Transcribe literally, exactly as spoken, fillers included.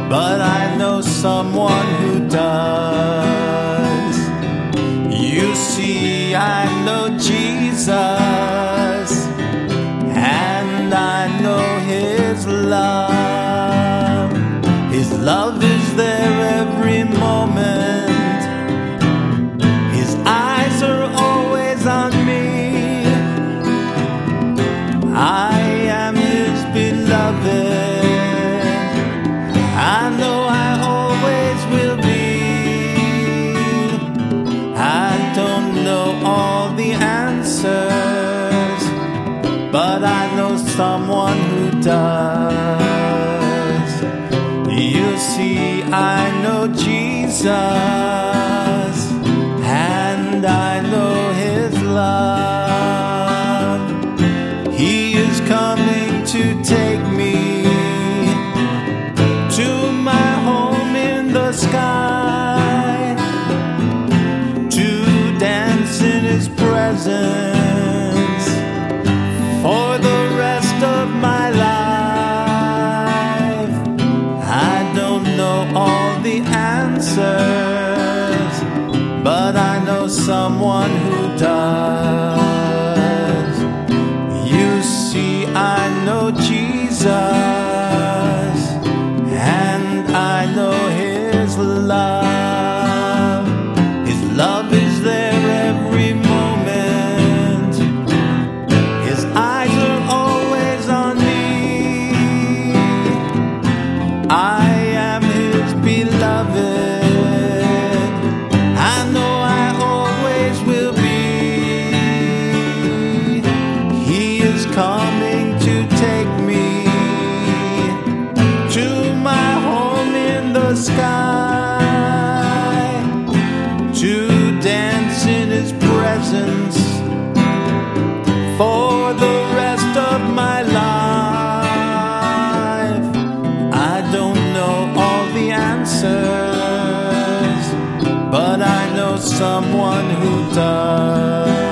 but I know someone who does. You see, I know Jesus, and I know His love. His love is there every moment. His eyes are always on me. I am His beloved. I know I always will be. I don't know all the answers, but I know someone who does. You see, I know Jesus, and I know His love. He is coming to take me to my home in the sky, to dance in His presence for the rest of my life. I don't know all the answers, but I know someone who does. You see, I know Jesus, and I know His love. His love is there every moment. His eyes are always on me. I am His beloved. I know I always will be. He is coming to take me to my home in the sky, to dance in His presence for the rest of my life. I don't know all the answers, but I know someone who does.